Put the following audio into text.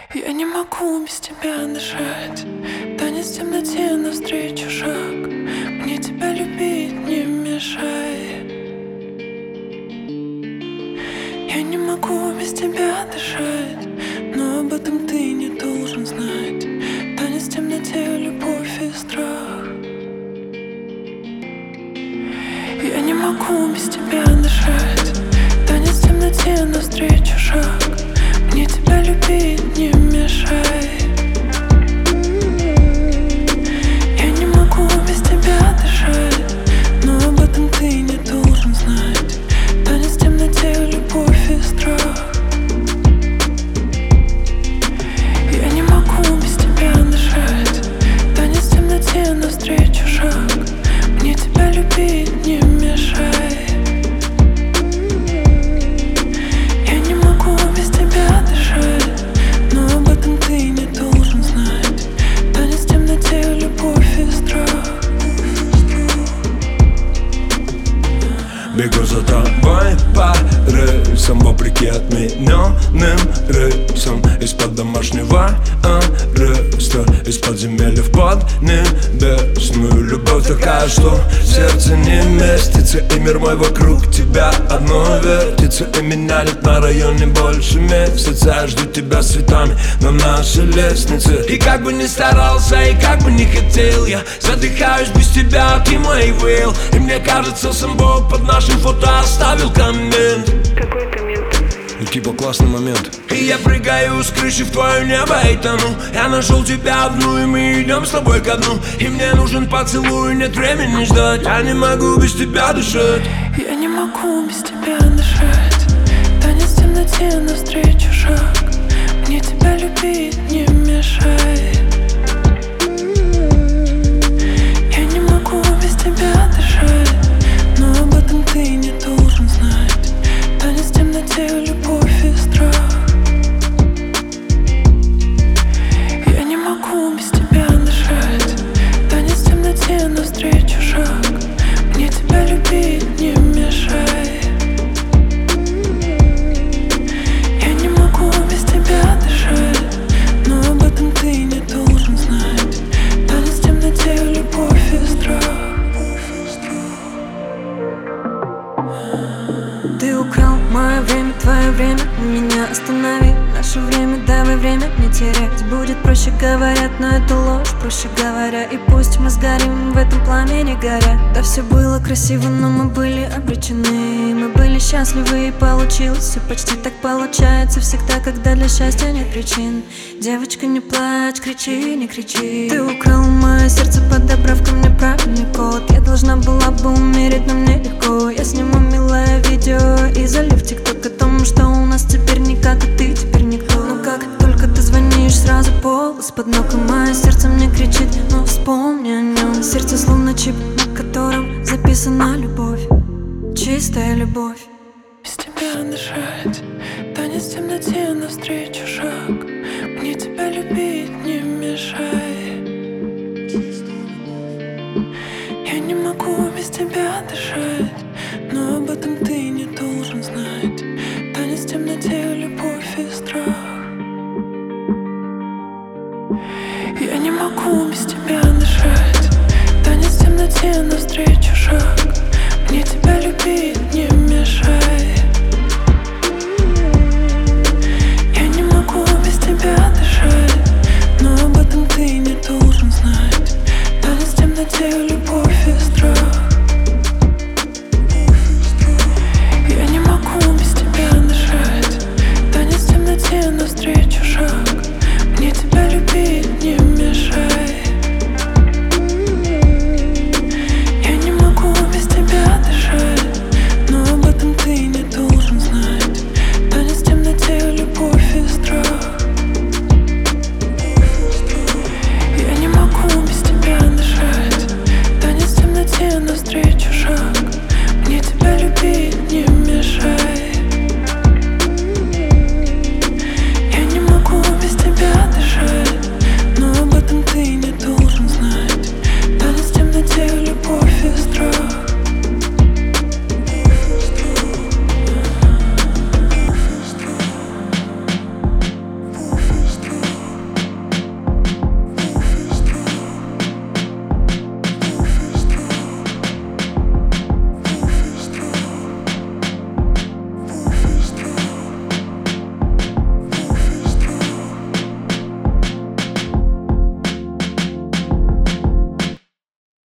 Я не могу без тебя дышать. Танец в темноте навстречу шаг. Мне тебя любить не мешай. Я не могу без тебя дышать, но об этом ты не должен знать. Танец в темноте, любовь и страх. Я не могу без тебя дышать. Танец в темноте навстречу шаг. Мне тебя любить не мешай. Я не могу без тебя дышать, но об этом ты не должен знать. Танец в темноте, любовь и страх. Я не могу без тебя дышать. Танец в темноте навстречу шаг. Мне тебя любить не мешай. Я не могу без тебя дышать, но об этом ты не должен знать. Танец в темноте, любовь и страх. Бегу за тобой по рельсам, вопреки отмененным рейсам. Из-под домашнего ареста, из подземелья в поднебесную. Любовь такая, что сердце не местится, и мир мой вокруг тебя одно вертится. И меня нет на районе больше месяца. Я жду тебя с цветами на нашей лестнице. И как бы ни старался, и как бы ни хотел, я задыхаюсь без тебя, ты мой will. И мне кажется, сам Бог под нашим фото оставил коммент. Какой коммент? И типа классный момент. И я прыгаю с крыши в твое небо и тону. Я нашел тебя одну, и мы идем с тобой ко дну. И мне нужен поцелуй, нет времени ждать. Я не могу без тебя дышать. Я не могу без тебя дышать. Танец в темноте навстречу шаг. Мне тебя любить не мешай. Я не могу без тебя дышать, но об этом ты не должен знать. Танец в темноте, любовь и страх. Я не могу без тебя дышать. Танец в темноте навстречу шаг. Мне тебя любить не мешай. Я не могу без тебя дышать, но об этом ты не должен знать. Танец в темноте, любовь и страх. Ты украл мое время, твое время, меня останови. Наше время, давай время не терять. Будет проще, говорят, но это ложь, проще говоря. И пусть мы сгорим в этом пламени горя. Да, все было красиво, но мы были обречены. Мы были счастливы и получилось все почти так получается всегда, когда для счастья нет причин. Девочка, не плачь, кричи, не кричи. Ты украл мое сердце, подобрав ко мне правильный код. Я должна была бы умереть, но мне легко. Я сниму милое видео и залью в ТикТок о том, что у нас теперь никак, и ты теперь никто. Но как только ты звонишь, сразу пол из-под ног, и мое сердце мне кричит, но вспомни о нем. Сердце словно чип, на котором записана любовь, чистая любовь. Без тебя дышать. Танец в темноте навстречу шаг. Мне тебя любить не мешай. Я не могу без тебя дышать, но об этом ты не должен знать. Танец в темноте, любовь и страх. Я не могу без тебя дышать. Танец в темноте навстречу шаг. Мне тебя любить не мешай. Я не могу без тебя дышать, но об этом ты не должен знать. Танец в темноте, любовь и страх. Я не могу без тебя дышать. Танец в темноте навстречу шаг.